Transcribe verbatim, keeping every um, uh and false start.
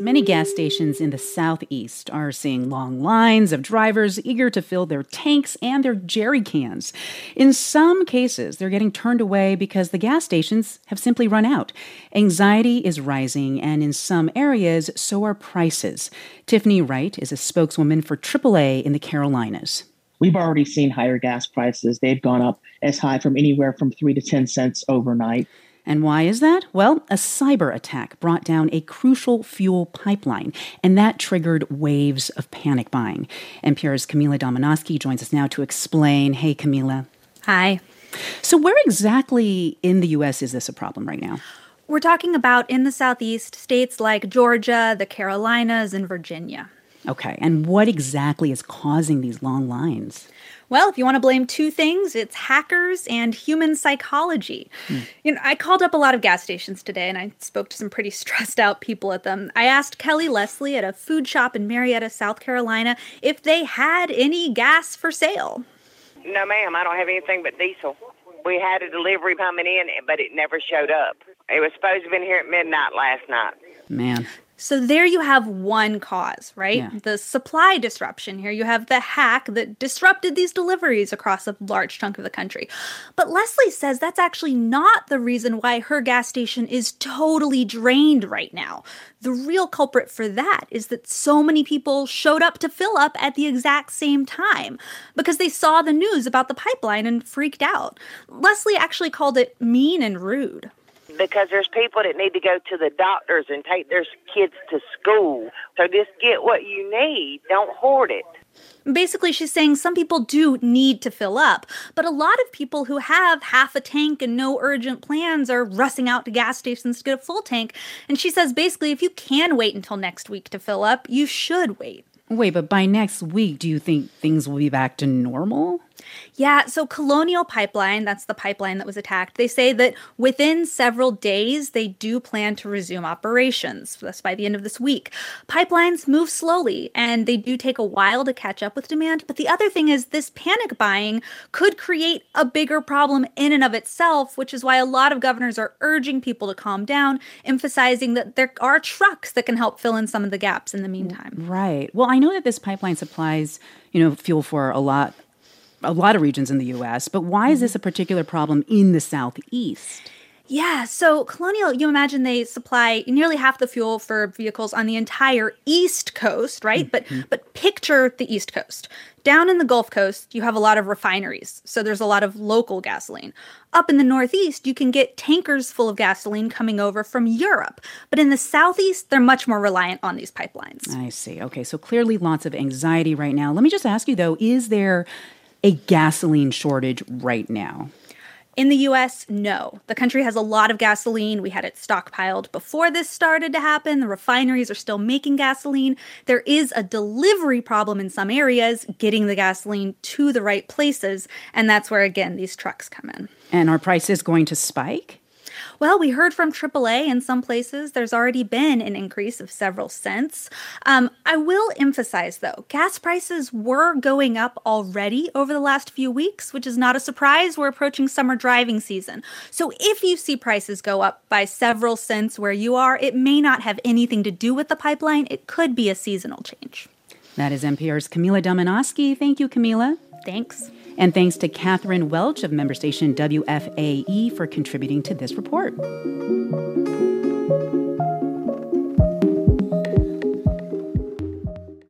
Many gas stations in the southeast are seeing long lines of drivers eager to fill their tanks and their jerry cans. In some cases, they're getting turned away because the gas stations have simply run out. Anxiety is rising, and in some areas, so are prices. Tiffany Wright is a spokeswoman for triple A in the Carolinas. We've already seen higher gas prices. They've gone up as high from anywhere from three to ten cents overnight. And why is that? Well, a cyber attack brought down a crucial fuel pipeline, and that triggered waves of panic buying. N P R's Camila Domonoske joins us now to explain. Hey, Camila. Hi. So where exactly in the U S is this a problem right now? We're talking about in the Southeast, states like Georgia, the Carolinas, and Virginia. Okay, and what exactly is causing these long lines? Well, if you want to blame two things, it's hackers and human psychology. Hmm. You know, I called up a lot of gas stations today, and I spoke to some pretty stressed out people at them. I asked Kelly Leslie at a food shop in Marietta, South Carolina, if they had any gas for sale. No, ma'am, I don't have anything but diesel. We had a delivery coming in, but it never showed up. It was supposed to have been here at midnight last night. Man. So there you have one cause, right? Yeah. The supply disruption. Here you have the hack that disrupted these deliveries across a large chunk of the country. But Leslie says that's actually not the reason why her gas station is totally drained right now. The real culprit for that is that so many people showed up to fill up at the exact same time because they saw the news about the pipeline and freaked out. Leslie actually called it mean and rude. Because there's people that need to go to the doctors and take their kids to school. So just get what you need. Don't hoard it. Basically, she's saying some people do need to fill up, but a lot of people who have half a tank and no urgent plans are rushing out to gas stations to get a full tank. And she says basically, if you can wait until next week to fill up, you should wait. Wait, but by next week, do you think things will be back to normal? Yeah, so Colonial Pipeline, that's the pipeline that was attacked, they say that within several days, they do plan to resume operations. That's by the end of this week. Pipelines move slowly, and they do take a while to catch up with demand. But the other thing is this panic buying could create a bigger problem in and of itself, which is why a lot of governors are urging people to calm down, emphasizing that there are trucks that can help fill in some of the gaps in the meantime. Right. Well, I know that this pipeline supplies, you know, fuel for a lot a lot of regions in the U S, but why is this a particular problem in the Southeast? Yeah, so Colonial, you imagine they supply nearly half the fuel for vehicles on the entire East Coast, right? Mm-hmm. But but picture the East Coast. Down in the Gulf Coast, you have a lot of refineries, so there's a lot of local gasoline. Up in the Northeast, you can get tankers full of gasoline coming over from Europe. But in the Southeast, they're much more reliant on these pipelines. I see. Okay, so clearly lots of anxiety right now. Let me just ask you, though, is there a gasoline shortage right now? In the U S, no. The country has a lot of gasoline. We had it stockpiled before this started to happen. The refineries are still making gasoline. There is a delivery problem in some areas, getting the gasoline to the right places. And that's where, again, these trucks come in. And are prices going to spike? Well, we heard from triple A in some places there's already been an increase of several cents. Um, I will emphasize, though, gas prices were going up already over the last few weeks, which is not a surprise. We're approaching summer driving season. So if you see prices go up by several cents where you are, it may not have anything to do with the pipeline. It could be a seasonal change. That is N P R's Camila Domonoske. Thank you, Camila. Thanks. And thanks to Catherine Welch of member station W F A E for contributing to this report.